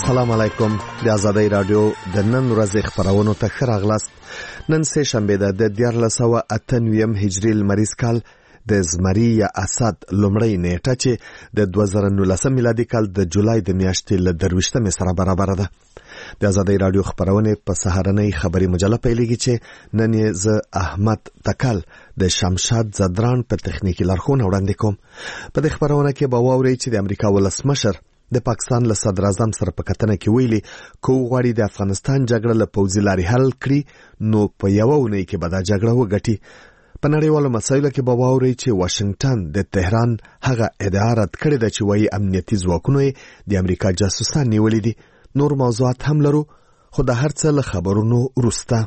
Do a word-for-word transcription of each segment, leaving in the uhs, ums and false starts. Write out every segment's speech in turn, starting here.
السلام علیکم. د آزادۍ رادیو د نن ورځې خبرونو ته ښه راغلاست. نن سه شنبه ده د دیارلس سوه اته نوي هجري لمریز کال د زمري یا اسد لومړی نیټه چې د دوه زره نولس میلادي کال د جولای د میاشتې له درویشتمې سره برابر ده. د آزادۍ رادیو خبرونه په سهارنۍ خبري مجله پیلېږي چې نن یې ز احمد تکل د شمشاد زدران په تخنیکی لارښوونه وړاندې کوم. په دې خبرونه کې به واورئ چې د امریکا ولسمشر د پاکستان له صدر اعظم سره په کتنه کې ویلي کو غواړي د افغانستان جګړه له پوځي لارې حل کړي نو په یوه اونۍ کې به دا جګړه وګټي. په نړیوالو مسایلو کې به واورئ چې واشنگټن د تهران هغه ادعا رد کړې ده چې وایي امنیتي ځواکونو یې د امریکا جاسوسان نیولي دي. نور موضوعات هم لرو خو د هر څه له خبرونو وروسته.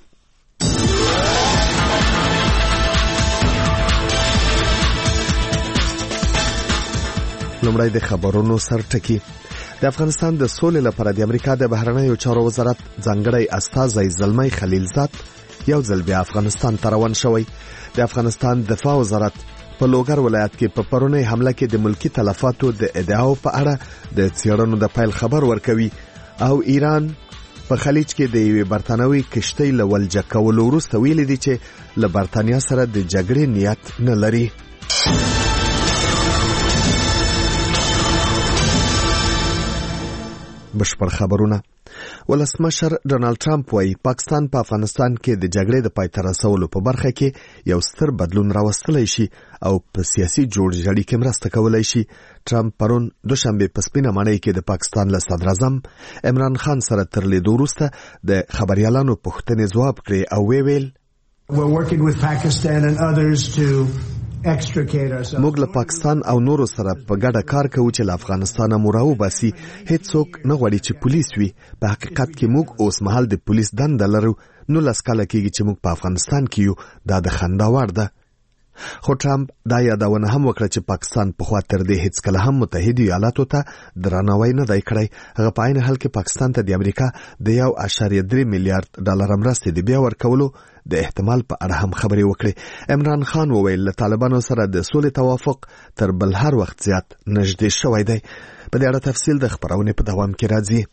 لومړی د خبرونو سرټکی. د افغانستان د سولې لپاره د امریکا د بهرنیو چارو وزارت ځانګړی استازی زلمی خلیلزاد یو ځل بیا افغانستان ته روان شوی. د افغانستان دفاع وزارت په لوګر ولایت کې په پرونی حمله کې د ملکی تلفاتو د ادعاو په اړه د څېړنو د پیل خبر ورکوي او ایران په خلیج کې د یوې برتانوي کشتۍ له ولجه کولو وروسته ویلي دي چې له برتانیا سره د جګړې نیت نه لري. بشپړ خبرونه. ولسمشر ډونالد ټرمپ وايي پاکستان په افغانستان کې د جګړې د پای ته رسولو په برخه کې یو ستر بدلون راوستلی شي او په سیاسي جوړجاړي کې مرسته کولی شي. ټرمپ پرون دوشنبه په سپینه ماڼۍ کې د پاکستان له صدر اعظم عمران خان سره تر لیدو وروسته د خبريالانو پوښتنې ځواب کړې او ویل We're working with Pakistan and others to موږ له پاکستان او نورو سره په ګډه کار کوو چې له افغانستانه مو راوباسي. هیڅوک نه غواړي چې پولیس وي. په حقیقت کې موږ اوس مهال د پولیس دنده لرو. نو لس کاله کېږي چې موږ په افغانستان کې یو. دا د خندا وړ ده. خو ټرمپ دا یادونه هم وکړه چې پاکستان په خوا تر دې هیڅ کله هم متحده ایالاتو ته درناوی نه دی کړی. هغه په عین حال کې پاکستان ته د امریکا د یو اعشاریه درې میلیارډ ډالر مرستې د بیا ورکولو د احتمال په اړه هم خبرې وکړي. عمران خان وویل له طالبانو سره د سولې توافق تر بل هر وخت زیات نږدې شوی دی. په دې اړه تفصیل د خبرونې په دوام کې راځي.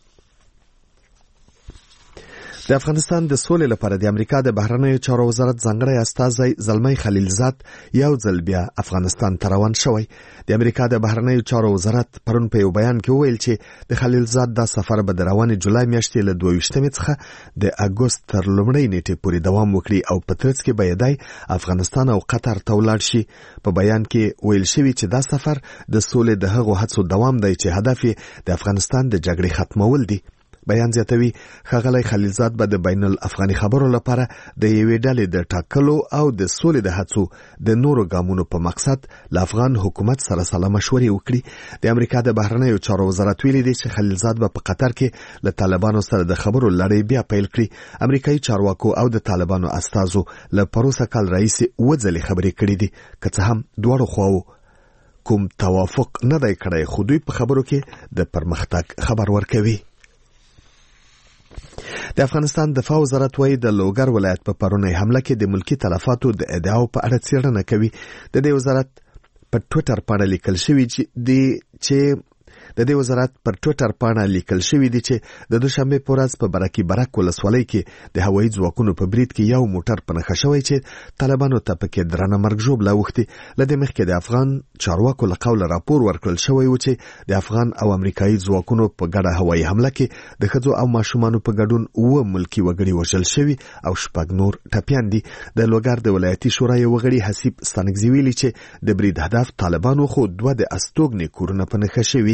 د افغانستان د سولې لپاره د امریکا د بهرنیو چارو وزارت ځانګړی استازی زلمی خلیلزاد یو ځل بیا افغانستان ته روان شوی. د امریکا د بهرنیو چارو وزارت پرون په یو بیان کې وویل چې د خلیلزاد دا سفر به د روانې جولای میاشتې له دوه ویشتمې څخه د اګوست تر لومړۍ نیټې پورې دوام وکړي او په ترڅ کې به یې افغانستان او قطر ته ولاړ شي. په بیان کې ویل شوی چې دا سفر د سولې د هغو هڅو دوام دی چې هدف یې د افغانستان د جګړې ختمول دي. بیان زیاتوي ښاغلی خلیلزاد به د بین الافغاني خبرو لپاره د یوې ډلې د ټاکلو او د سولې د هڅو د نورو ګامونو په مقصد له افغان حکومت سره سلا مشورې وکړي. د امریکا د بهرنیو چارو وزارت ویلي دی چې خلیلزاد به په قطر کې له طالبانو سره د خبرو لړۍ بیا پیل کړي. امریکایي چارواکو او د طالبانو استازو له پروسه کال راهیسې اووه ځلې خبرې کړې دي. که څه هم دواړو خواو کوم توافق نه دی کړی خو دوی په خبرو کې د پرمختګ خبر ورکوي. د افغانستان دفاع وزارت وايي د لوګر ولایت په پرونی حمله کې د ملکی تلفاتو د ادعاو په اړه څېړنه کوي. د دې وزارت په ټویټر باندې لیکل شوی چې د دې وزارت پر ټویټر باندې لیکل شوی دی چې د دوشنبه په ورځ په برکي برک ولسوالۍ کې د هوایي ځواکونو په برید کې یو موټر په نښه شوی چې طالبانو ته پکې درنه مرګ ژوبله اوښتې. له دې مخکې د افغان چارواکو له قوله راپور ورکړل شوی و چې د افغان او امریکایي ځواکونو په ګډه هوایي حمله کې د ښځو او ماشومانو په ګډون اووه ملکي وګړي وژل شوي او شپږ نور ټپیان دي. د لوګر د ولایتي شورا یو وغړي حسیب ستانکزي ویلي چې د برید هدف طالبانو خو دوه د استوګنې کورونه په نښه شوي.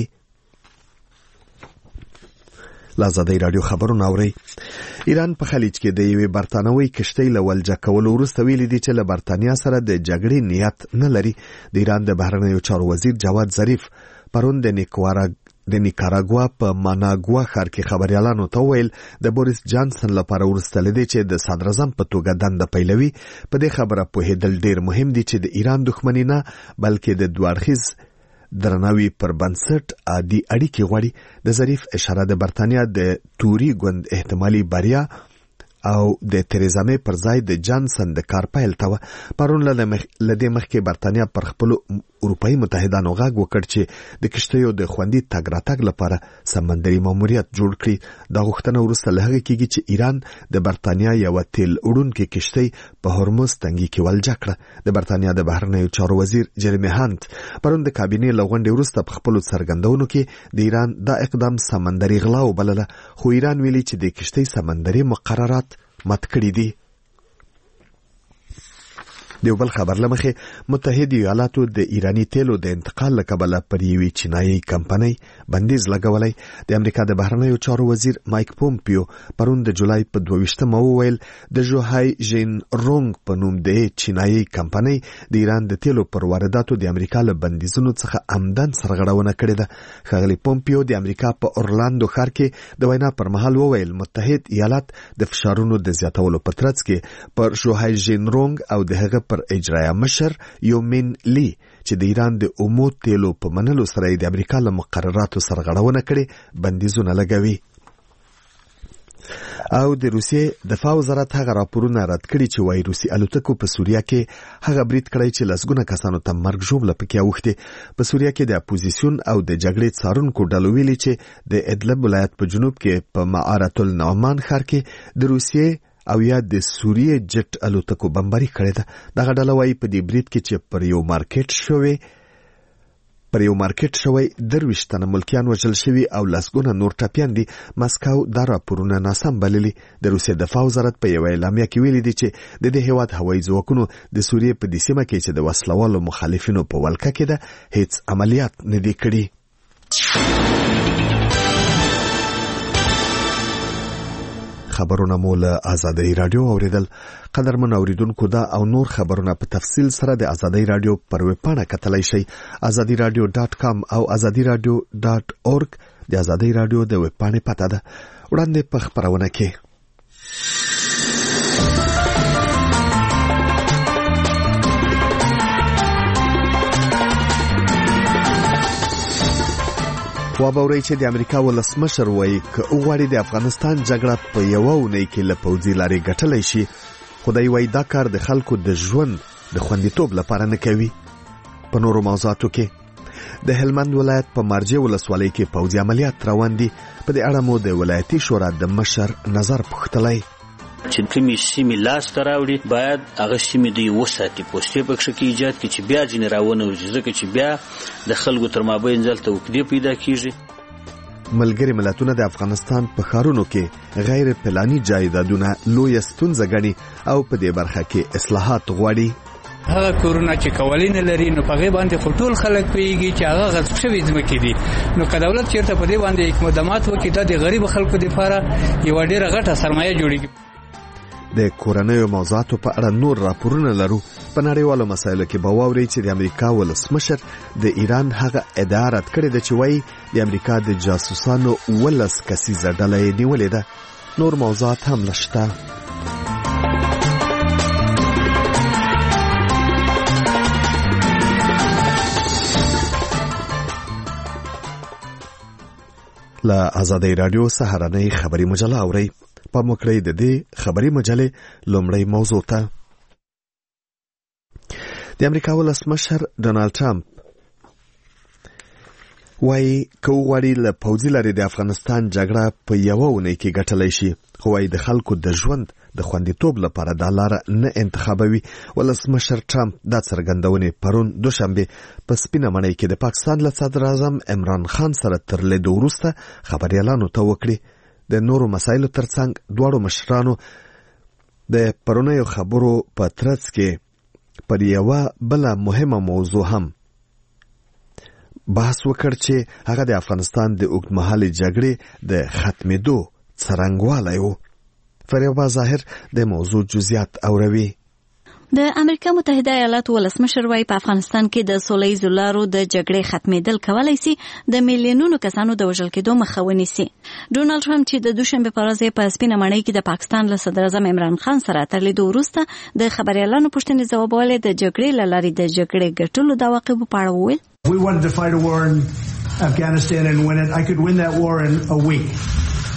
لازادۍ رادیو خبرونه اوري. ایران په خلیج کې د یوې برتانوي کشتۍ له ولجه کولو وروسته ویلي دي چې له برتانیا سره د جګړې نیت نه لري. د ایران د بهرنیو چارو وزیر جواد ظریف پرون د نیکوارا د نیکاراګوا په ماناګوا ښار کې خبريالانو ته ویل د بوریس جانسن لپاره ورسته لدی چې د صدر اعظم په توګه دنده پیلوي. په دې خبره پوهېدل ډیر مهم دي چې د ایران دښمنی نه بلکې د دوړخیز درناوي پر بنسټ عادي اړیکې غواړي. د ظریف اشاره د برتانیا د توري ګوند احتمالي بریا او د تریزا مې پر ځای د جانسن د کار پیل ته پرون لدې مخکې برتانیا پر خپل اروپאי متحدانو غږ وکړ چې د کشتیو د خوندي تګ راتګ لپاره سمندري ماموریت جوړ کړي. دا غوښتنه وروسته له هغې کېږي چې ایران د برتانیا یوه تیل وړونکې کشتۍ په هرمز تنګي کې ولجه کړه. د برتانیا د بهرنیو چارو وزیر جرمی هانت پرون د کابینې له غونډې وروسته په خپلو څرګندونو کې د ایران دا اقدام سمندري غلا وبلله، خو ایران ویلي چې د کشتۍ سمندري مقررات مات کړي دي. د یو بل خبر لمخې متحده ایالاتو د ایرانی تیلو د انتقال له کبله پر یوې چینایي کمپنۍ بندیز لګولی. د امریکا د بهرنیو چارو وزیر مایک پومپیو پرون د جولای په دوه ویشتمه وویل د ژوهای ژین رونګ په نوم د چینایي کمپنۍ د ایران د تیلو پر وارداتو د امریکا له بندیزونو څخه عمدن سرغړونه کړې ده. ښاغلی پومپیو د امریکا په اورلاندو ښار کې د وینا پر مهال وویل متحد ایالات د فشارونو د زیاتولو په ترڅ کې پر ژوهای ژین رونګ او د هغه پر اجرایه مشر یومین لی چې د ایران د اومو تیلو په منلو سره د امریکا له مقرراتو سرغړونه کړي بندیزونه لګوي. او د روسیې دفاع وزارت هغه راپورونه رد کړي چې وايي روسي الوتکو په سوریه کې هغه برید کړی چې لسګونه کسانو ته مرګ ژوبله پکې اوښتې. په سوریه کې د اپوزیسیون او د جګړې څارونکو ډلو ویلي چې د ادلب ولایت په جنوب کې په معارة النعمان ښار کې د روسیې او یا د سوریې جټ الوتکو بمباري کړې ده. دغه ډله وایي په دې برید کې چې پر یو مارکیټ شوی پر یو مارکیټ شوی درویشت تنه ملکیان وژل شوي او لسګونه نور ټپیان دي. مسکو دا راپورونه ناسم بللي. د روسیې دفاع وزارت په یوه اعلامیه کې ویلي دي چې د دې هیواد هوایي ځواکونو د سوریې په دې سیمه کې چې د وسلوالو مخالفینو په ولکه کې ده هیڅ عملیات نه دي کړي. خبرونه مو له آزادۍ رادیو اوریدل. قدرمن اوریدونکو دا او نور خبرونه په تفصیل سره د آزادۍ رادیو پر ویب پاڼه کتلای شئ آزادی رادیو ډاټ کام او آزادی رادیو ډاټ اورګ. د آزادۍ رادیو د ویب پاڼې پته ده. وړاندې په خبرونه کې وابورئ چې د امریکا ولسمشر وایي که وغواړي د افغانستان جګړه په یوه اونۍ کې له پوځي لارې ګټلی شي، خو دی وایي دا کار د خلکو د ژوند د خوندیتوب لپاره نه کوي. په نورو موضوعاتو کې د هلمند ولایت په مارجې ولسوالۍ کې پوځي عملیات روان دي. په دې اړه مو د ولایتي شورا د مشر نظر پوښتلی. چې کومې سیمې لاسته راوړي باید هغه سیمې دوی وساتي، پوستې پکښې کې ایجاد کړي چې بیا ځینې راونه وځي، ځکه چې بیا د خلکو تر مابین دلته عقدې پیدا کېږي. ملګري ملتونه د افغانستان په ښارونو کې غیر پلاني جایدادونه لویه ستونزه ګڼي او په دې برخه کې اصلاحات غواړي. هغه کورونه چې قوانین لري نو په هغې باندې خو ټول خلک پوهېږي چې هغه غصب شوي ځمکې دي، نو که دولت چېرته په دې باندې اقدامات وکړي دا د غریبو خلکو دپاره یوه ډېره غټه سرمایه جوړېږي. د کورنیو موضوعاتو په اړه نور راپورونه لرو. په نړیوالو مسایلو کې به واورئ چې د امریکا ولسمشر د ایران هغه ادعا رد کړې ده چې وایي د امریکا د جاسوسانو ولس کسیزه ډله یې نیولې ده. نور موضوعات هم شته. له آزادۍ رادیو سهارنۍ خبري مجله اورئ. په مکړی د دې خبري مجلې لومړی موضوع ته. د امریکا ولسمشر ډونالد ټرمپ وایي که وغواړي له پوځي لارې د افغانستان جګړه په یوه اونۍ کې ګټلی شي، خو وایي د خلکو د ژوند د خوندیتوب لپاره دا لاره نه انتخابوي. ولسمشر ټرمپ دا څرګندونې پرون دوشنبه په سپینه ماڼۍ کې د پاکستان له صدر اعظم عمران خان سره تر لیدو وروسته خبریالانو ته وکړي. د نورو مسایلو ترڅنګ دواړو مشرانو د پرونیو خبرو په ترڅ کې پر یوه بله مهمه موضوع هم بحث وکړ چې هغه د افغانستان د اوږدمهالې جګړې د ختمېدو څرنګوالی و. فریبا ظاهر د موضوع جزئیات اوروي. د امریکا متحده ایالاتو ولسمشر وايي په افغانستان کې د سولهییزو لارو د جګړې ختمېدل کولای شي د میلیونونو کسانو د وژل کېدو مخه ونیسي. ډونالد ټرمپ چې د دوشنبه په ورځ په سپینه ماڼۍ کې د پاکستان له صدر اعظم عمران خان سره تر لیدو وروسته د خبریالانو پوښتنې ځوابولې د جګړې له لارې د جګړې ګټلو د عواقبو په اړه وویل. We wanted to fight a war in Afghanistan and win it. I could win that war in a week.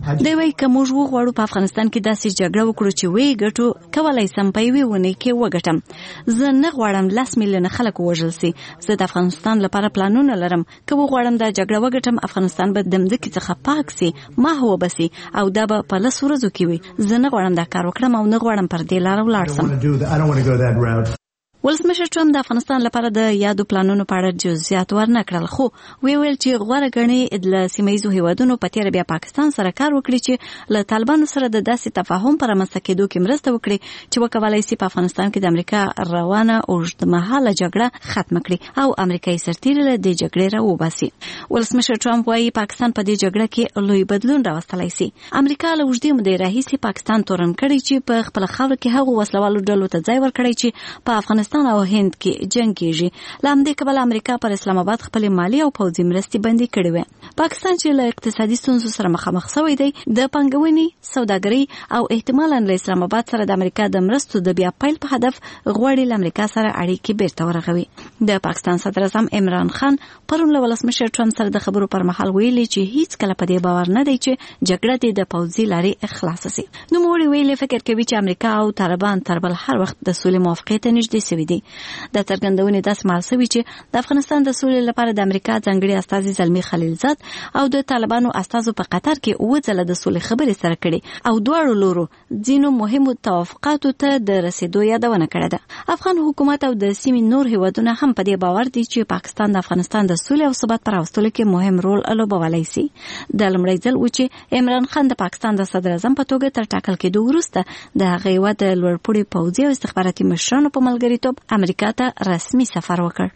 دی وایي که موږ وغواړو په افغانستان کې داسې جګړه وکړو چې ویې ګټو کولی سم په یوې اونۍ کې وګټم. زه نه غواړم لس میلیونه خلک ووژل سي. زه د افغانستان لپاره پلانونه لرم. که وغواړم دا جګړه وګټم افغانستان به د مځکې څخه پاک سي، محو به سي او دا به په لسو ورځو کې وي. زه نه غواړم دا کار وکړم او نه غواړم پر دې لاره ولاړ سم. ولسمشر ټرمپ د افغانستان لپاره د یادو پلانونو په اړه جزئیات ورنه کړل، خو وی ویل چې غوړه غني د سیمایي هیوادونو په تیر بیا پاکستان سره کار وکړي چې له طالبانو سره د داسې تفاهم پر رامنځته کېدو کې مرسته وکړي چې وکولای شي په افغانستان کې د امریکا روانه اوږدمهاله جګړه ختم کړي او امریکایي سرتیري له دې جګړې راوباسي. ولسمشر ټرمپ وايي پاکستان په دې جګړه کې لوی بدلون راوستلای شي. امریکا له اوږدې مودې راهیسې پاکستان تورن کړی چې په خپل خاور کې هغه وسلوالو ډلو ته ځای ورکړي چې په افغانستان او هند کې جنگ کیږي. لامدې کبل امریکا پر اسلام آباد خپل مالی او پوځي مرستې بندي کړې وې. پاکستان چې له اقتصادي ستونزو سره مخامخ شوی دی، د پنګونې، سوداګرۍ او احتمالاً له اسلام آباد سره د امریکا د مرستو د بیا پیل په هدف غواړي له امریکا سره اړیکې بیرته ورغوي. د پاکستان صدر اعظم عمران خان پرون له ولسمشر ټرمپ سره د خبرو پر مهال ویلي چې هیڅ کله په دې باور نه دی چې جګړه د پوځي لارې خلاص شي. نو موږ ویلي فکر کوي چې امریکا او طالبان تر بل هر وخت د سولې موافقې ته نږدې شوي دي. د څرګندونې داسې محسوس وي چې د افغانستان د سولې لپاره د امریکا ځانګړي استازي زلمي خلیلزاد او د طالبانو استازو په قطر کې اوه ځله د سولې خبرې سره کړي او دواړو لورو ځینو مهمو توافقاتو ته د رسیدو یادونه کړې ده. افغان حکومت او د سیمې نور هیوادونه هم په دې باور دي چې پاکستان د افغانستان د سولې او ثبات پر راوستلو کې مهم رول لوبولی شي. د لومړي ځل و چې عمران خان د پاکستان د صدر اعظم په توګه تر ټاکل کېدو وروسته د هغې هېواد د لوړپوړي پوځي او استخباراتي مشرانو په ملګریتوب امریکا ته رسمي سفر وکړ.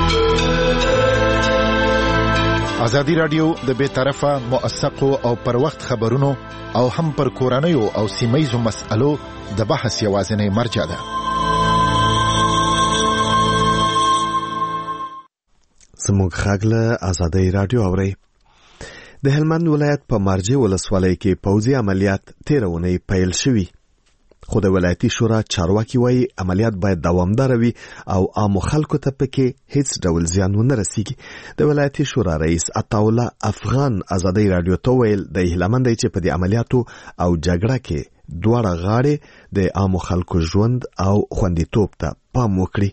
ازادي راډیو د بې طرفه موثقو او پر وخت خبرونو او هم پر کورنیو او سیمایي مسألو د بحث یوازینی مرجع ده. زموږ خاګ له ازادي راډیو اوري. د هلمند ولایت په مارجې ولسوالۍ کې پوځي عملیات تیرونه پیل شوي، خو د ولایتي شورا چارواکي وایي عملیات باید دوامدار وي او عامو خلکو ته پکې هیڅ ډول زیان ونه رسیږي. د ولایتي شورا رئیس عطاالله افغان ازادي راډیو ته ویل د هلمند چې په دې عملیاتو او جګړه کې دواړه غاړې د عامو خلکو ژوند او خوندیتوب ته پام وکړي.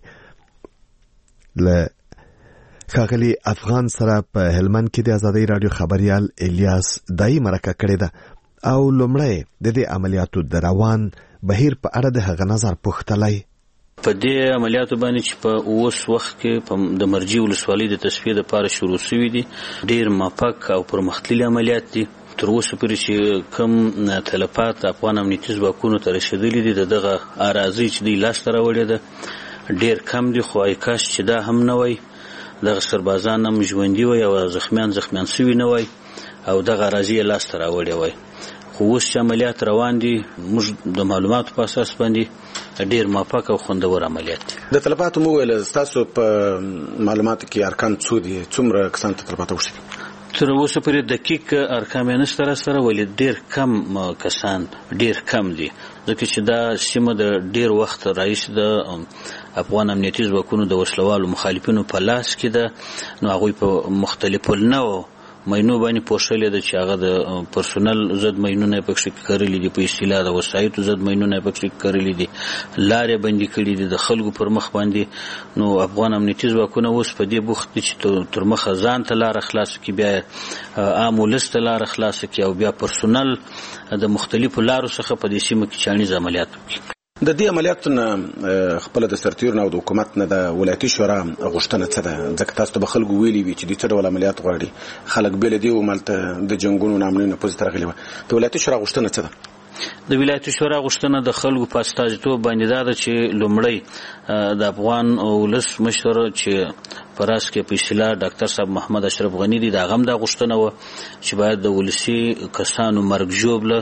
له ښاغلي افغان سره په هلمند کې د ازادي راډیو خبريال الیاس دای مرکه کړې ده او لومړی د دې عملیاتو د روان بهیر په اړه د هغه نظر پوښتلی. په دې عملیاتو باندې چې په اوس وخت کې د مرجې ولسوالۍ د تصفیې لپاره شروع شوي دي، ډېر ماپک او پرمختللي عملیات دي. تر اوسه پورې چې کم تلفات افغان امنیتي ځواکونو ته رسېدلي دي، د دغه اراضي چې دوی لاسته راوړې ده ډېر کم دي، خو کاش چې دا هم نه وای، دغه سربازان هم ژوندي وای او زخمیان زخمیان سوي نه وای او دغه اراضي یې لاسته راوړې وای. خو اوس چې عملیات روان دي، موږ د معلوماتو په اساس باندې ډېر موافق او خوندور عملیات دي. د تلفاتو مو ویل ستاسو په معلوماتو کې ارقام څو دي؟ څومره کسان ته تلفات وشوي؟ تر اوسه پورې دقیق ارقام یې نشته راسره، ولې ډېر کم کسان ډېر کم دي، ځکه چې دا سیمه د ډېر وخت راهیسې د افغان امنیتي ځواکونو د وسلوالو مخالفینو په لاس کې ده. نو هغوی په مختلفو النوعو مینو باندې پوښلې ده چې هغه د پرسونل ضد مینونه پکې کړلې دي، په اصطلاح د وسایتو ضد مینونه پکې کړلې دي، لارې بندي کړې دي د خلکو پر مخ باندې. نو افغان امنیتي ځواکونه اوس په دې بوخت دي چې تر مخه ځان ته لاره خلاصه کړي، بیا عام ولس ته لاره خلاصه کړي او بیا پرسونل د مختلفو لارو څخه په دې سیمه کې چاڼیز عملیات وکړي. د دې عملیاتو نه خپل د سرتیرو او د حکومت نه د ولایتي شورا غوښتنه څه ده؟ ځکه تاسو ته به خلکو ویلي وي چې د څه ډول عملیات غواړي، خلک بېله دې ومالته د جنګونو نه امنونو پوځ ته راغلي وه. د ولایتي شورا غوښتنه څه ده؟ د ولایتي شورا غوښتنه د خلکو په استازیتوب باندې دا ده چې لومړی د افغان ولس مشر چې په راس کې په اصطلاح ډاکټر صاحب محمد اشرف غني دي، د هغه هم دا غوښتنه وه چې باید د ولسي کسانو مرګ ژوبله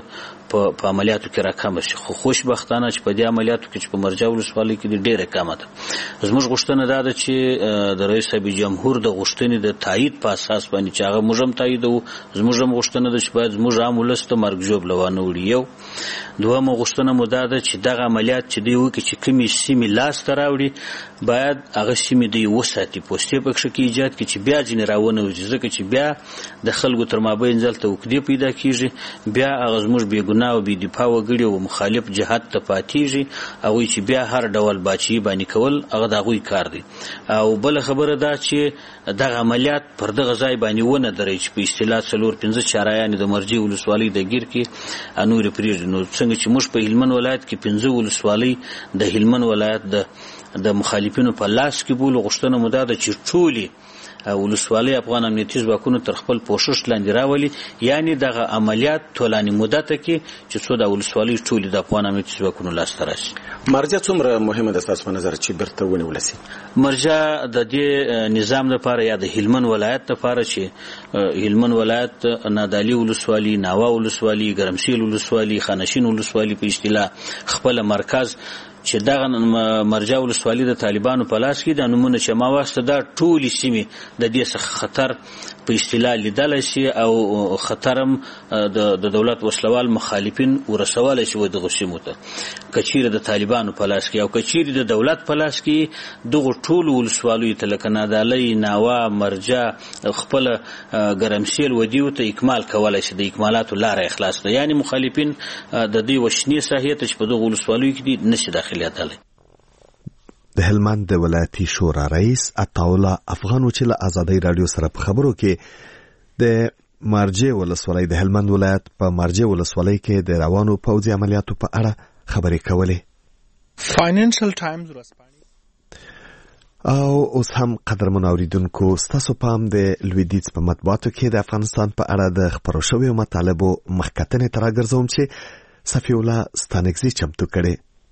په په عملیاتو کې راکم شي. خو خوشبختانه چې په دې عملیاتو کې چې په مرجع ولسوالۍ کې ډېره کمه ده. زموږ غوښتنه دا ده چې د رئیس صاحب جمهور د غوښتنې د تایید په اساس باندې چې هغه موږ هم تاییدوو. زموږ هم غوښتنه ده چې باید زموږ عام ولس ته مرګ ژوبله وانه وړي. یو دویمه غوښتنه مو دا ده چې دغه عملیات چې دوی وکړي چې کومې سیمې لاسته راوړي باید هغه سیمې دوی وساتي، پوستې پکښې کې ایجاد کړي چې بیا ځینې راونه وځي، ځکه چې بیا د خلکو تر مابین ځل ته عقدې پیدا کېږي، بیا هغه زموږ بې ګناه او بې دفاع وګړي او مخالف جهت ته پاتېږي، هغوی چې بیا هر ډول باچهي باندې کول هغه د هغوی کار دی. او بله خبره ده چې دغه عملیات پر دغه ځای باندې ونه درئ چې په اصطلاح څلور پنځه چارایانې د مرجع ولسوالۍ د ګیر کې نورې پرېږدي. نو څنګه چې موږ په هلمند ولایت کې پنځه ولسوالۍ د هلمند ولایت د د مخالفینو په لاس کې بولو، غوښتنه مو دا ده چې ټولې ولسوالۍ افغان امنیتي ځواکونو تر خپل پوښښ لاندې راولي، یعنی دغه عملیات طولاني مدته کې چې څو د ولسوالۍ ټولې د افغان امنیتي ځواکونو لاسته راشي. مرجع څومره مهمه ده ستاسو په نظر چې بیرته ونیول شي؟ مرجع د دې نظام لپاره یا د هلمند ولایت لپاره چې هلمند ولایت نادعلي ولسوالي، ناوه ولسوالي، ګرمسیل ولسوالي، خانشین ولسوالي په اصطلاح خپل مرکز چې دغه مرجع ولسوالي د طالبانو په لاس کې د نمونه چې ما واسطه دا ټولې سیمې د دې څخه خطر په اصطلاح لیدلی شي او خطر هم د دولت وسلوال مخالفین ورسولی شي و دغو سیمو ته. که چیرې د طالبانو په لاس کې او که چیرې د دولت په لاس کې دغو ټولو ولسوالیو ته لکه نادعلۍ، ناوه، مرجع، خپله ګرمسیل و دیو ته اکمال کولی شي، د اکمالاتو لاره یې خلاص ده. یعنې مخالفین د دې وشنې ساحې ته چې په دغو ولسوالیو کې دي نشي داخل د هلمند د ولایتي شورا رئیس عطاالله افغانو چې له ازادۍ راډیو سره په خبرو کې د مرجع ولسوالۍ د هلمند ولایت په مرجع ولسوالۍ کې د روانو پوځي عملیاتو په اړه خبرې کولې. فاینانشل ټایمز ورځپاڼې او اوس هم قدرمن اوریدونکو ستاسو پام د لویدیځ په مطبوعاتو کې د افغانستان په اړه د خپرو شویو مطالبو مخکتنې ته راګرځوم چې صفي الله ستانکزي چمتو کړي.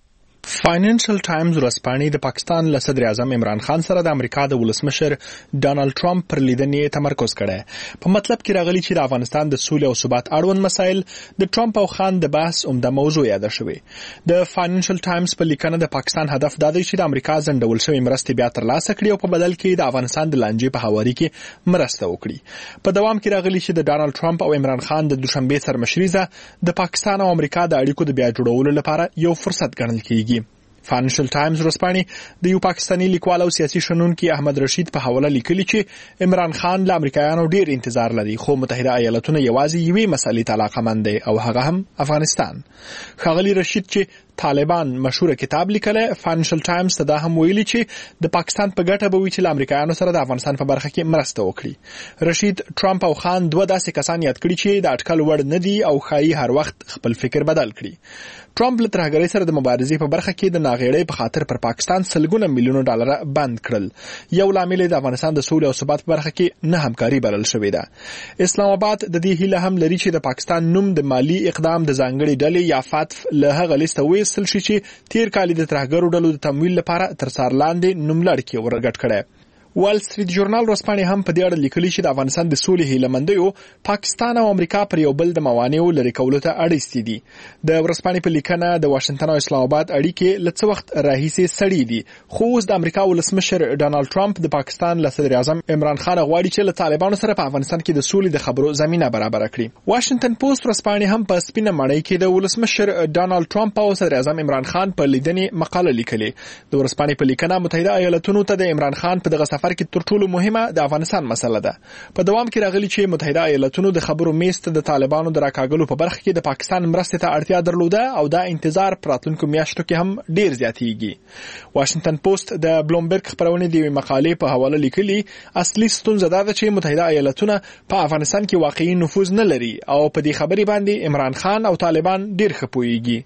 فاینانشل ټایمز ورځپاڼې د پاکستان له صدر اعظم عمران خان سره د امریکا د ولسمشر ډانلډ ټرمپ پر لیدنې تمرکز کړی. په مطلب کې راغلي چې د افغانستان د سولې او ثبات اړوند مسایل د ټرمپ او خان د بحث عمده موضوع یاده شوې. د فاینانشل ټایمز په لیکنه د پاکستان هدف دا دی چې د امریکا ځنډول شوې مرستې بیا ترلاسه کړي او په بدل کې د افغانستان د لانجې په هواري کې مرسته وکړي. په دوام کې راغلي چې د ډانلډ ټرمپ او عمران خان د دوشنبه سرمشریزه د پاکستان او امریکا د اړیکو د بیا جوړولو لپاره یو فرصت ګڼل کیږي. فاینانشل ټایمز ورځپاڼې د یو پاکستاني لیکوال او سیاسي شنونکي احمد رشید په حواله لیکلي چې عمران خان له امریکایانو ډیر انتظار لري، خو متحده ایالاتونه یوازې یوې مسلې ته علاقمند دي او هغه هم افغانستان. ښاغلي رشید چې طالبان مشهور کتاب لیکلی، فاینانشل ټایمز ته دا هم ویلي چې د پاکستان په ګټه به وي چې له امریکایانو سره د افغانستان په برخه کې مرسته وکړي. رشید ټرمپ او خان دوه داسې کسان یاد کړي چې د اټکل وړ نه دي او ښایي هر وخت خپل فکر بدل کړي. ټرمپ له ترهګرۍ سره د مبارزې په برخه کې د ناغېړۍ په خاطر پر پاکستان سلګونه میلیونه ډالر بند کړل. یو لامل د افغانستان د سولې او ثبات په برخه کې نه همکاري بلل شوې ده. اسلام آباد د دې هیله هم لري چې د پاکستان نوم د مالی اقدام د ځانګړي ډلې یا فتف له هغه لیسته وایستل شي چې تیر کال د ترهګرو ډلو د تمویل لپاره تر سار لاندې نوملړ کې ورګډ کړي. وال سټریټ جورنال ورځپاڼې هم په دې اړه لیکلي چې د افغانستان د سولې هیلهمندیو پاکستان او امریکا پر یو بل د موانعو لرې کولو ته اړیستي دي. د ورځپاڼې په لیکنه د واشنگټن او اسلام آباد اړیکې له څه وخت راهیسې سړې دي، خو اوس د امریکا ولسمشر ډانلډ ټرمپ د پاکستان له صدر اعظم عمران خان غواړي چې له طالبانو سره په افغانستان کې د سولې د خبرو زمينه برابر کړي. واشنگټن پوسټ ورځپاڼې هم په سپینه مړۍ کې د ولسمشر ډانلډ ټرمپ او صدر اعظم عمران خان په لیدنې مقاله لیکلې. د ورځپاڼې په لیکنه متحده ایالاتونو ته د عمران خان په دغه سفر کې تر ټولو مهمه د افغانستان مسله ده. په دوام کې راغلي چې متحده ایالاتونو د خبرو میز ته د طالبانو د راکاګلو په برخه کې د پاکستان مرستې ته اړتیا درلوده او دا انتظار په راتلونکو میاشتو کې هم ډیر زیاتېږي. واشنگټن پوسټ د بلومبرګ خبرونه دی مقالې په حواله لیکلي اصلي ستونزه دا ده چې متحده ایالاتونه په افغانستان کې واقعي نفوذ نه لري او په دې خبرې باندې عمران خان او طالبان ډیر ښه پوهیږي.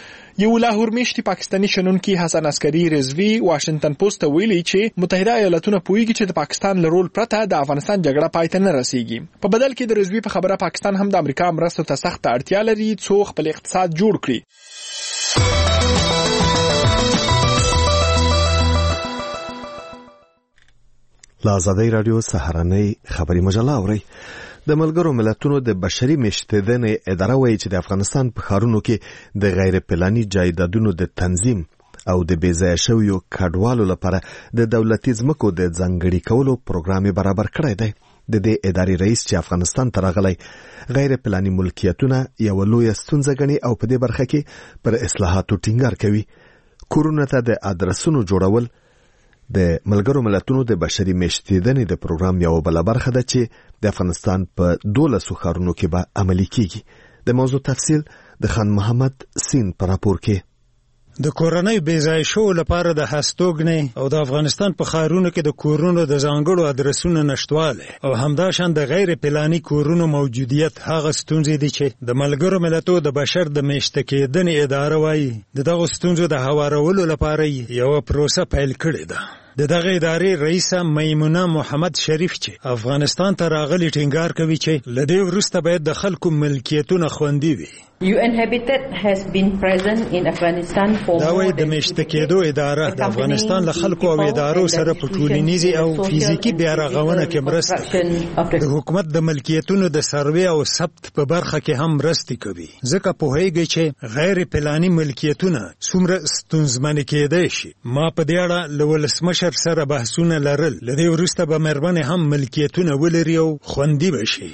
یو لاهور میشتي پاکستاني شنونکي حسن عسکري رضوی واشنگټن پوسټ ته ویلي چې متحده ایالاتونه پوهیږي چې د پاکستان له رول پرته د افغانستان جګړه پای ته نه رسیږي. په بدل کې د رضوی په خبره پاکستان هم د امریکا مرستو ته سخت اړتیا لري څو خپل اقتصاد جوړ کړي. له ازادۍ راډیو سهارنۍ خبري مجله اورئ. د ملګرو ملتونو د بشري مشتدنې اداره وایي چې د افغانستان په ښارونو کې د غیر پلاني جایدادونو د تنظیم او د بېځایه شویو کډوالو لپاره د دولتي ځمکو د ځانګړي کولو پروګرام برابر کړی دی. د دې ادارې رئیس چې افغانستان ته راغلی غیر پلاني ملکیتونه یوه لویه ستونزه ګڼي او په دې برخه کې پر اصلاحاتو ټینګار کوي. کورونو ته د ادرسونو جوړول د ملګرو ملتونو د بشري مشتدنې د پروګرام یوه بله برخه ده چې د افغانستان په دولسو ښارونو کې به عملي کیږي. د موضوع تفصیل د خان محمد سین په راپور کې. د کورنۍ بېځایه شوو لپاره د هستوګنې او د افغانستان په ښارونو کې د کورونو د ځانګړو ادرسونو نشتوالی او همداشان د غیر پلاني کورونو موجودیت هغه ستونزې دي چې د ملګرو ملتونو د بشر د میشته کېدنې اداره وایي د دغو ستونزو د هوارولو لپاره یوه پروسه پیل کړې ده. د دغه ادارې رئیسه میمونه محمد شریف چې افغانستان ته راغلي ټینګار کوي چې له دې وروسته باید د خلکو ملکیتونه خوندي وي. U N Habitat has been present in Afghanistan for دا وایي د میشته کېدو اداره د افغانستان له خلکو او ادارو سره په ټولنیزې او فزیکي بیارغونه کې مرسته کوي. د حکومت د ملکیتونو د سروې او ثبت په برخه کې هم مرستې کوي. ځکه پوهیږي چې غیر پلاني ملکیتونه څومره ستونزمن کېدای شي. ما په دې اړه له ولسمشر سره بحثونه لرل. له دې وروسته به مېرمنې هم ملکیتونه ولري او خوندي بشي.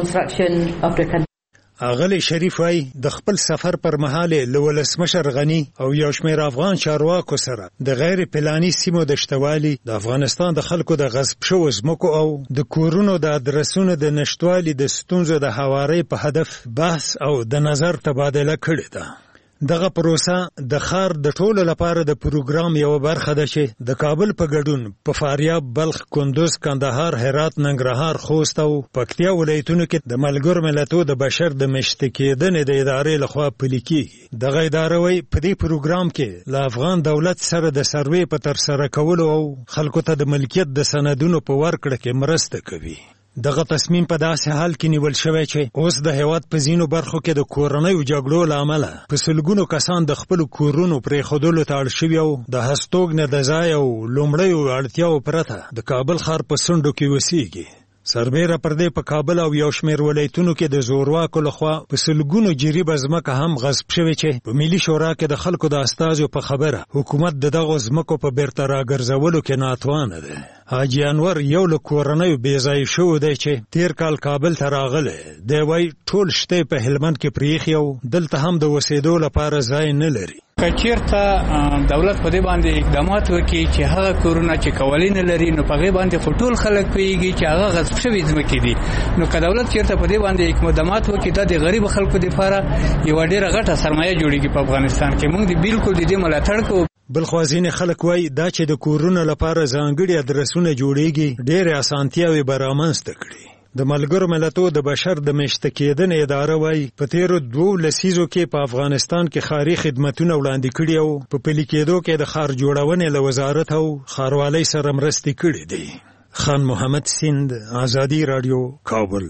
اغلی شریف وای د خپل سفر پر مهال له ولسمشر غنی او یو شمېر افغان چارواکو سره د غیر پلاني سیمو د شتوالي د افغانستان د خلکو د غصب شوو ځمکو او د کورونو د ادرسونو د نشتوالي د ستونزو د هوارۍ په هدف بحث او د نظر تبادله کړې ده. دغه پروسه د ښار د ټولو لپاره د پروګرام یوه برخه ده چې د کابل په ګډون په فاریاب، بلخ، کندوز، کندهار، هرات، ننګرهار، خوست او پکتیا ولایتونو کې د ملګرو ملتونو د بشر د میشته کېدنې د ادارې لخوا پلي کېږي. دغه اداره وایي په دې پروګرام کې له افغان دولت سره د سروې په ترسره کولو او خلکو ته د ملکیت د سندونو په ورکړه کې مرسته کوي. دغه تصمیم په داسې حال کې نیول شوی چې اوس د هېواد په ځینو برخو کې د کورنیو جګړو له امله په سلګونو کسان د خپلو کورونو پرېښودلو ته اړ شوي او د هستوګنې د ځای او لومړیو اړتیاو پرته د کابل ښار په څنډو کې اوسېږي. سربیره پر دې په کابل او یو شمېر ولایتونو کې د زورواکو لخوا په سلګونو جریبه ځمکه هم غصب شوې چې په ملي شورا کې د خلکو د استازو په خبره حکومت د دغو ځمکو په بیرته راګرځولو کې ناتوانه دی. حاجي انور یو له کورنیو بېځایه شوو دی چې تیر کال کابل ته راغلی. دی وایي ټول شته په هلمند کې پرېښي او دلته هم د اوسېدو لپاره ځای نه لري. که چېرته دولت په دې باندې اقدامات وکړي چې هغه کورونه چې قوالي نه لري نو په هغې باندې خو ټول خلک پوهېږي چې هغه غصب شوي ځمکې دي. نو که دولت چېرته په دې باندې اقدامات وکړي دا د غریبو خلکو دپاره یوه ډېره غټه سرمایه جوړېږي په افغانستان کې. موږ د بالکل د دې ملاتړ کوو. بلخوا ځینې خلک وایي دا چې د کورونو لپاره ځانګړي ادرسونه جوړېږي ډېرې اسانتیاوې به رامنځته کړي. د ملګرو ملتونو د بشر د میشته کېدنې اداره وایي په تیرو دوو لسیزو کې په افغانستان کې ښاري خدمتونه وړاندې کړي او په پلي کېدو کې د ښار جوړونې له وزارت او ښاروالۍ سره مرستې کړي دي. خان محمد سیند، آزادي راډیو، کابل.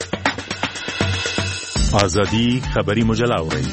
آزادي خبري مجله اورئ.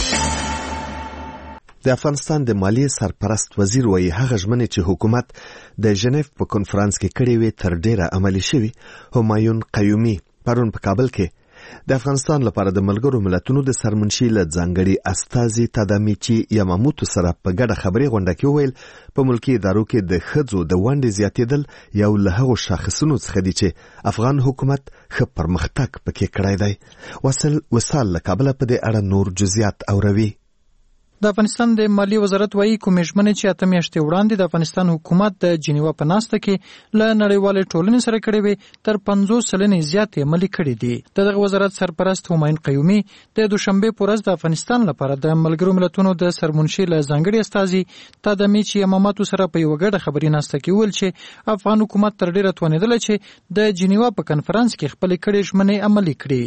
د افغانستان د مالیې سرپرست وزیر وایي هغه ژمنې چې حکومت د ژنیف په کنفرانس کې کړې وې تر ډېره عملي شوي. همایون قیومي پرون په کابل کې د افغانستان لپاره د ملګرو ملتونو د سرمنشي له ځانګړي استازي تادامیچي یاماموتو سره په ګډه خبري غونډه کې وویل په ملکي ادارو کې د ښځو د ونډې زیاتېدل یو له هغو شاخصونو څخه دي چې افغان حکومت ښه پرمختګ پکې کړی دی. وصل وصال له کابله په دې اړه نور جزئیات اوروي. د افغانستان د مالی وزارت وایي کومې ژمنې چې اته میاشتې وړاندې د افغانستان حکومت د جنیوا په ناسته کې له نړیوالې ټولنې سره کړې وې تر پنځوس سلنې زیاتې عملي کړې دي. د دغه وزارت سرپرست همایون قیومي د دوشنبې په ورځ د افغانستان لپاره د ملګرو ملتونو د سرمنشي له ځانګړي استازي تادامیچي یاماماتو سره په یوه ګډه خبري ناسته کې وویل چې افغان حکومت تر ډېره توانېدلی چې د جنیوا په کنفرانس کې خپلې کړې ژمنې عملي کړي.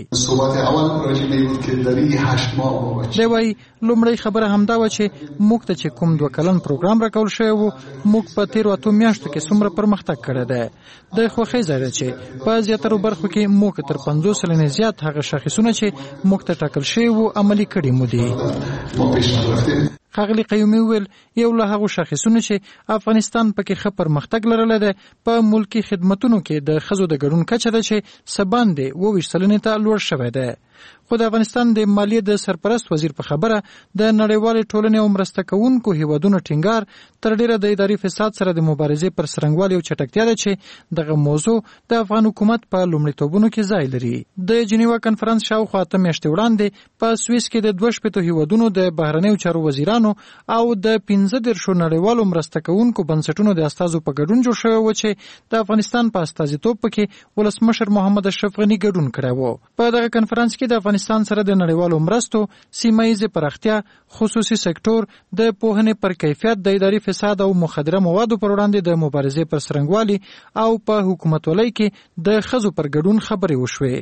دی وایي لومړی خبره همدا وه چې موږ ته چې کوم دوه کلن پروګرام راکول شوی و موږ په تیرو اتو میاشتو کې څومره پرمختګ کړی دی. د خوښۍ ځای دی چې په زیاترو برخو کې موږ تر پنځوس سلنې زیات هغه شاخصونه چې موږ ته ټاکل شوي وو عملي کړي مو دي. ښاغلي قیومي وویل یو له هغو شاخصونو چې افغانستان پکې ښه پرمختګ لرلی دی په ملکي خدمتونو کې د ښځو د ګډون کچه ده چې څه باندې اووه ویشت سلنې ته لوړ شوی دی. خو د افغانستان د مالیې د سرپرست وزیر په خبره د نړیوالې ټولنې او مرسته کوونکو هیوادونو ټینګار تر ډیره د اداري فساد سره د مبارزې پر څرنګوالي او چټکتیا ده چې دغه موضوع د افغان حکومت په لومړیتوبونو کې ځای لري. د جنیوا کنفرانس شاوخوا اته میاشتې وړاندې په سویس کې د دوه شپېتو هیوادونو د بهرنیو چارو وزیرانو او د پنځه دېرشو نړیوالو مرسته کوونکو بنسټونو د استازو په ګډون جوړ شوی و چې د افغانستان په استازیتوب پکې ولسمشر محمد اشرف غني ګډون کړی و. په دغه کنفرانس کې د افغانستان سره د نړیوالو مرستو، سیمه ییزې پراختیا، خصوصي سکتور، د پوهنې پر کیفیت، د اداري فساد او مخدره موادو پر وړاندې د مبارزې پر څرنګوالي او په حکومتولۍ کې د ښځو پر ګډون خبرې وشوې.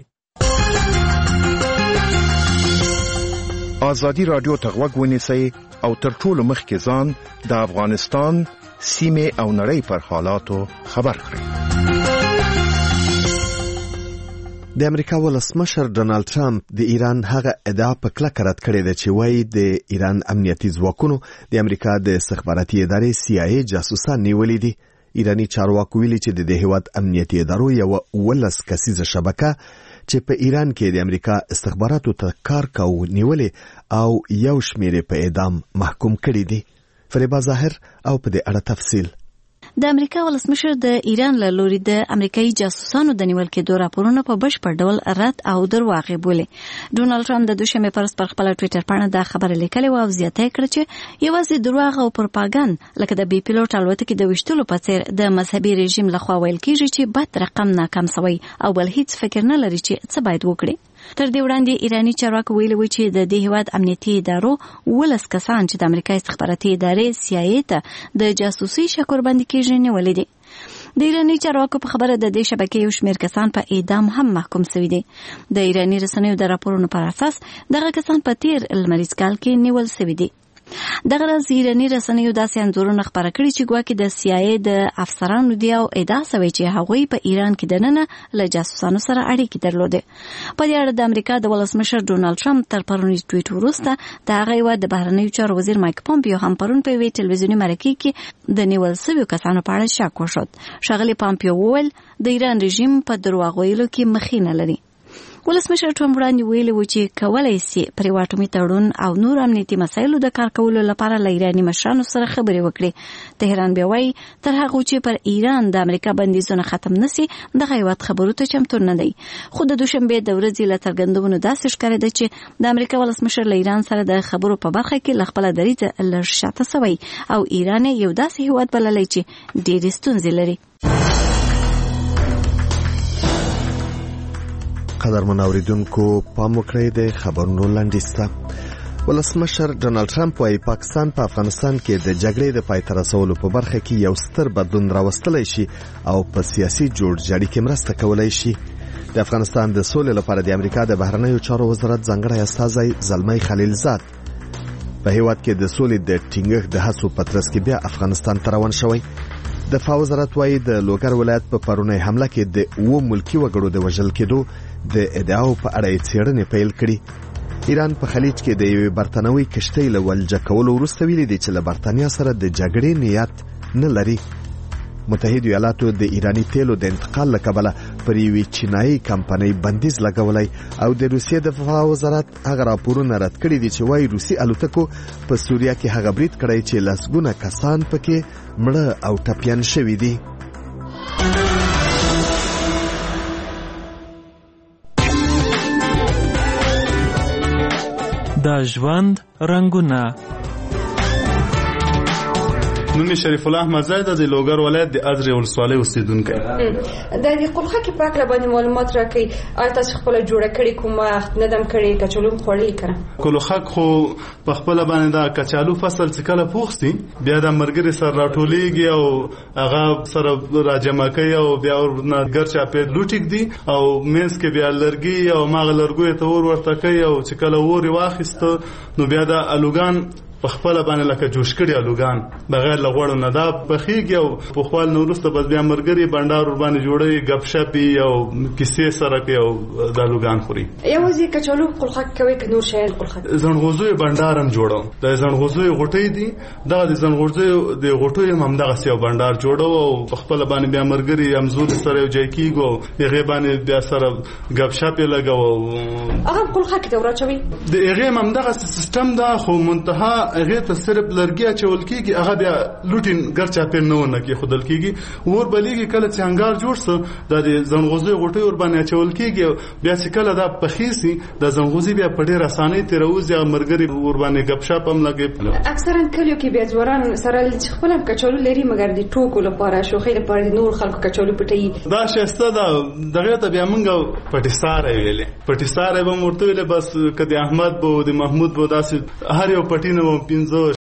ازادي رادیو ته غوږ ونیسئ او تر ټولو مخکې ځان د افغانستان سیمې او نړۍ پر حالاتو خبر کړئ. د امریکا ولسمشر ډونالد ټرمپ د ایران هغه ادعا په کلکه رد کړې ده چې وایي د ایران امنیتي ځواکونو د امریکا د استخباراتي ادارې سی آی ای جاسوسان نیولي دي. ایرانی چارواکو ویلي چې د دې هیواد امنیتي ادارو یو ولس کسیزه شبکه چې په ایران کې د امریکا استخباراتو ته کار کاوه نیولې او یو شمېر په اعدام محکوم کړي دي. فریبا ظاهر او په دې اړه تفصیل. د امریکا ولسمشر د ایران له لوري د امریکایي جاسوسانو د نیول کېدو راپورونه په بشپړ ډول رد او درواغ بولي. ډونالد ټرمپ د دوشنبه پر ورځ پر خپل ټوئیټر باندې دا خبره لیکلې او زیاته کړه چې یوازې درواغ او پروپاګاندا لکه د بي پیلوټ الوتکې د وشتلو په څیر د مذهبي رژیم لخوا ویل کیږي چې بد رقم ناکام شوی او بل هیڅ فکر نه لري چې څه باید وکړي. تر دې وړاندې ایرانی چارواکو ویلي و چې د دې هیواد امنیتي ادارو ولس کسان چې د امریکا استخباراتي ادارې سی آی ای ته د جاسوسي شکر باندې کېږي نیولې دي. د ایرانی چارواکو په خبره د دې شبکې یو شمېر کسان په اعدام هم محکوم شوي دي. د ایرانی رسنیو د راپورونو پر اساس دغه کسان په تیر لمریز کال کې نیول شوي دي. دغه راز ایرانی رسنیو داسې انځورونه خپاره کړي چې ګواکې د سی آی ای د افسرانو دی او ادعا شوی چې هغوی په ایران کې دننه له جاسوسانو سره اړیکې درلودې. په دې اړه د امریکا د ولسمشر ډونالد ټرمپ تر پرونی ټویټ وروسته د هغه هیواد د بهرنیو چارو وزیر مایک پومپیو هم پرون په یوې ټلویزیوني مرکې کې د نیول شویو کسانو په اړه شک وښود. ښاغلي پومپیو وویل د ایران رژیم په درواغ ویلو کې مخې نه لري. ولسمشر ټرمپ وړاندې ویلي و چې کولای شي پر واټومي تړون او نور امنیتي مسایلو د کار کولو لپاره له ایراني مشرانو سره خبرې وکړي. تهران بیا وایي تر هغه چې پر ایران د امریکا بندیزونه ختم نشي دغه هیواد خبرو ته چمتو نه دی. خو د دوشنبه د ورځې له څرګندونو داسې ښکارېده چې د امریکا ولسمشر له ایران سره د خبرو په برخه کې له خپله دریځه لږ شاته شوی او ایران یو داسې هیواد بللی چې ډېرې ستونزې لري. قدرمن اوریدونکو پام وکړئ د خبرونو لنډیز ته. ولسمشر ډونالد ټرمپ وايي پاکستان په افغانستان کې د جګړې د پای ته رسولو په برخه کې یو ستر بدلون راوستلی شي او په سیاسي جوړجاړي کې مرسته کولی شي. د افغانستان د سولې لپاره د امریکا د بهرنیو چارو وزارت ځانګړی استازی زلمی خلیلزاد په هیواد کې د سولې د ټینګښت د هڅو په ترڅ کې بیا افغانستان ته روان شوی. دفاع وزارت وايي د لوګر ولایت په پرونی حمله کې د اوه ملکی وګړو د وژل کېدو د ادعاو په اړه یې څېړنې پیل کړي. ایران په خلیج کې د یوې برتانوي کشتۍ له ولجه کولو وروسته ویلي دی چې له برتانیا سره د جګړې نیت نه لري. متحده ایالاتو د ایرانی تیلو د انتقال له کبله پر یوې چینایي کمپنۍ بندیز لګولی او د روسیې د دفاع وزارت هغه راپورونه رد کړي دي چې وايي روسي الوتکو په سوریه کې هغه برید کړی چې لسګونه کسان پکې مړه او ټپیان شوي دي. د ژوند رنگونه. نومي شریف الله احمد زاید د لوګر ولایت د ازرې ولسوالۍ اوسیدونکی. د دې قلخه کې پاکله باندې معلومات راکړي. آیا تاسو خپل جوړه کړی کومه ندم کړی کچالو خوړلې کړه؟ قلخه خو په خپل باندې دا کچالو فصل چې کله پوښتي بیا د مرګري سره راټولېږي او هغه سره راجمع کوي او بیا ورنه ګرچا په لوټیک دي او مینس کې بیا لرګي او ماغه لرګوي ته ور ورته کوي او چې کله ور واخیسته نو بیا د الوګان په خپل باندې لکه جوش کړي الوګان بغیر لغړو نه دا بخیږي او په خپل نورسته بس بیا مرګري بندار ور باندې جوړي غب شپي او کیسې سره کوي او د الوګان خوري یوازې کچالو قلخه کوي که نور شی قلخه زنغوزوی بندارم جوړو د زنغوزوی غټي دي دا د زنغوزوی د غټوی هم دغه سیو بندار جوړو او په خپل باندې بیا مرګري امزور سره یو ځای کیږي هغه باندې بیا سره غب شپي لګاو هغه قلخه کې دا راچوي د هغه هم دغه سیستم دا خو منتها هغه ته صرف لرګي چول کیږي هغه بیا لوټین ګرچا په نو نه کې خودل کیږي ور بلیږي کله چې انګار جوړ سو د زنغوزي غټي ور باندې چول کیږي بیا چې کله دا پخیسي د زنغوزي بیا په ډېر اسانۍ تیر اوځي مرګري ور باندې غب شپ هم لګي اکثرا کلیو کې بیا ځوران سره چې خپل کچالو لري مګر د ټوکو لپاره شوخي لپاره نور خلکو کچالو پټي دا شسته دا دغه ته بیا موږ پټیسار ویلې پټیسار به مرته ویلې بس کدي احمد بو د محمود بو داسې هر یو پټینو پینځو